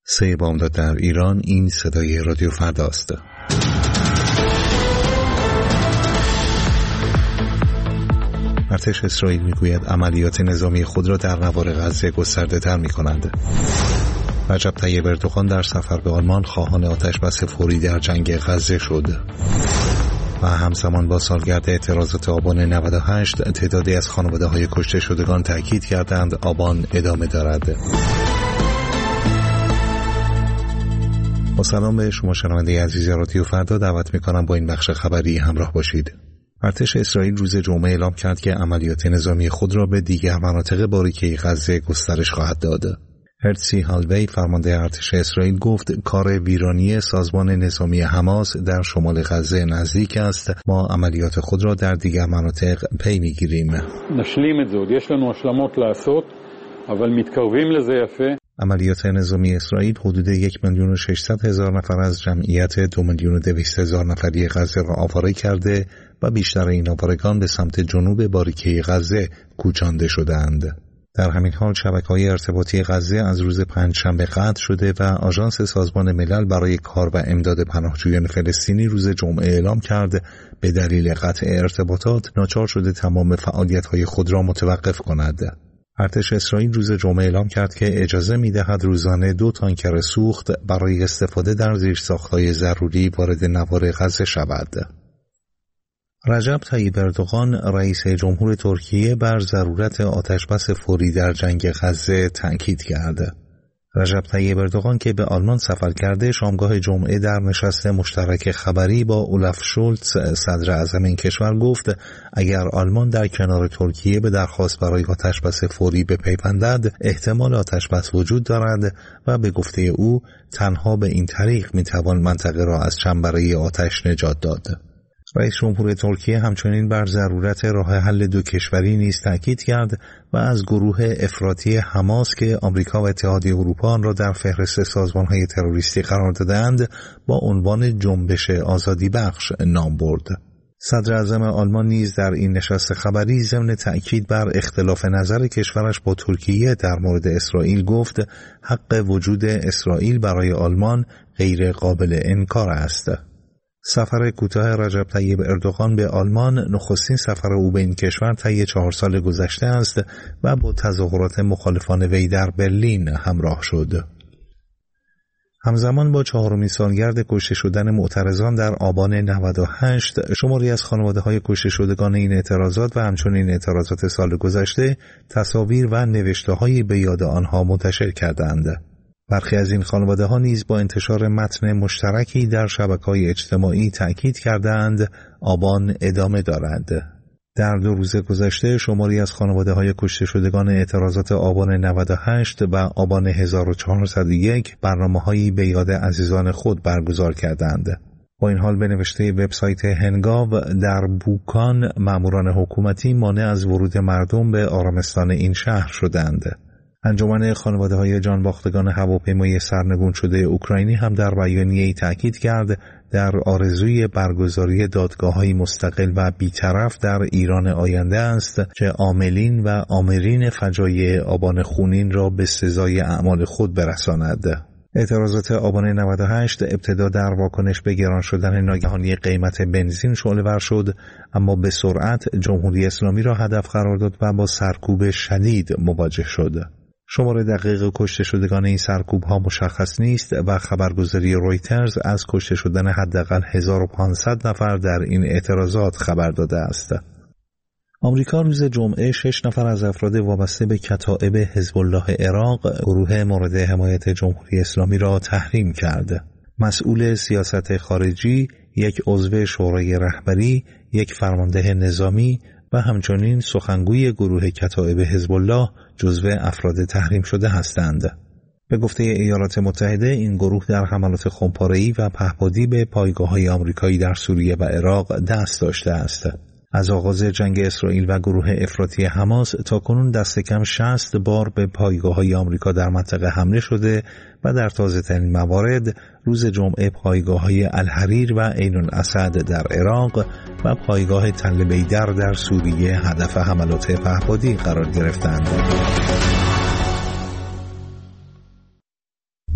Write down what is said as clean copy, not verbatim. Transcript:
3 بامداد در ایران. این صدای رادیو فرداست. ارتش اسرائیل میگوید عملیات نظامی خود را در نوار غزه گسترده تر می کنند. رجب طیب اردوغان در سفر به آلمان خواهان آتشبس فوری در جنگ غزه شد. و همزمان با سالگرد اعتراضات آبان 98 تعدادی از خانواده‌های کشته شدگان تاکید کردند آبان ادامه دارد. با سلام به شما شنونده عزیز رادیو فردا، دعوت می‌کنم با این بخش خبری همراه باشید. ارتش اسرائیل روز جمعه اعلام کرد که عملیات نظامی خود را به دیگر مناطق باریکه غزه گسترش خواهد داد. هرتزی هالوی فرمانده ارتش اسرائیل گفت کار ویرانی سازمان نظامی حماس در شمال غزه نزدیک است. ما عملیات خود را در دیگر مناطق پی می‌گیریم. نشلیم את זה, עוד יש לנו השלמות לעשות, אבל מתקרבים לזה יפה. عملیات نظامی اسرائیل حدود 1,600,000 نفر از جمعیت 2,200,000 نفری غزه را آواره کرده و بیشتر این آوارگان به سمت جنوب باریکه غزه کوچانده شدند. در همین حال شبکه‌های ارتباطی غزه از روز پنجشنبه قطع شده و آژانس سازمان ملل برای کار و امداد پناهجویان فلسطینی روز جمعه اعلام کرد به دلیل قطع ارتباطات ناچار شده تمام فعالیت‌های خود را متوقف کند. ارتش اسرائیل روز جمعه اعلام کرد که اجازه می‌دهد روزانه 2 تانکر سوخت برای استفاده در زیرساخت‌های ضروری وارد نوار غزه شود. رجب طیب اردوغان رئیس جمهور ترکیه بر ضرورت آتشبس فوری در جنگ غزه تأکید کرد. رجب طیب اردوغان که به آلمان سفر کرده شامگاه جمعه در نشست مشترک خبری با اولف شولتز صدر اعظم این کشور گفت اگر آلمان در کنار ترکیه به درخواست برای آتشبس فوری بپیوندد احتمال آتشبس وجود دارد و به گفته او تنها به این طریق میتوان منطقه را از چنبره آتش نجات داد. رئیس جمهور ترکیه همچنین بر ضرورت راه حل 2 کشوری نیز تاکید کرد و از گروه افراطی حماس که آمریکا و اتحادیه اروپا آن را در فهرست سازمان‌های تروریستی قرار دادند با عنوان جنبش آزادی بخش نام برد. صدر اعظم آلمان نیز در این نشست خبری ضمن تأکید بر اختلاف نظر کشورش با ترکیه در مورد اسرائیل گفت حق وجود اسرائیل برای آلمان غیر قابل انکار است. سفر کوتاه رجب طیب اردوغان به آلمان نخستین سفر او به این کشور طی 4 سال گذشته است و با تظاهرات مخالفان وی در برلین همراه شد. همزمان با 4مین سالگرد کشته شدن معترضان در آبان 98 شماری از خانواده‌های کشته شدگان این اعتراضات و همچنین اعتراضات سال گذشته تصاویر و نوشته‌هایی به یاد آنها منتشر کردند. برخی از این خانواده‌ها نیز با انتشار متن مشترکی در شبکه‌های اجتماعی تأکید کردند آبان ادامه دارد. در 2 روز گذشته شماری از خانواده‌های کشته شدگان اعتراضات آبان 98 و آبان 1401 برنامه‌هایی به یاد عزیزان خود برگزار کردند. با این حال به نوشته وبسایت هنگاو در بوکان ماموران حکومتی مانع از ورود مردم به آرامستان این شهر شدند. انجمن خانواده‌های جانباختگان هواپیمای سرنگون شده اوکراینی هم در بیانیه‌ای تأکید کرد در آرزوی برگزاری دادگاه‌های مستقل و بی‌طرف در ایران آینده است که عاملین و آمرین فجایع آبان خونین را به سزای اعمال خود برساند. اعتراضات آبان 98 ابتدا در واکنش به گران شدن ناگهانی قیمت بنزین شعله‌ور شد، اما به سرعت جمهوری اسلامی را هدف قرار داد و با سرکوب شدید مواجه شد. شمار دقیق کشته شدگان این سرکوب‌ها مشخص نیست و خبرگزاری رویترز از کشته شدن حداقل 1500 نفر در این اعتراضات خبر داده است. آمریکا روز جمعه 6 نفر از افراد وابسته به کتائب حزب الله عراق، گروه مورد حمایت جمهوری اسلامی را تحریم کرد. مسئول سیاست خارجی، یک عضو شورای رهبری، یک فرمانده نظامی و همچنین سخنگوی گروه کتائب حزب الله جزو افراد تحریم شده هستند. به گفته ایالات متحده این گروه در حملات خمپاره‌ای و پهپادی به پایگاه‌های آمریکایی در سوریه و عراق دست داشته است. از آغاز جنگ اسرائیل و گروه افراطی حماس تاکنون دست کم 60 بار به پایگاه‌های آمریکا در منطقه حمله شده و در تازه‌ترین موارد روز جمعه پایگاه‌های الحریر و عین الاسد در عراق و پایگاه تل بیدر در سوریه هدف حملات پهپادی قرار گرفتند.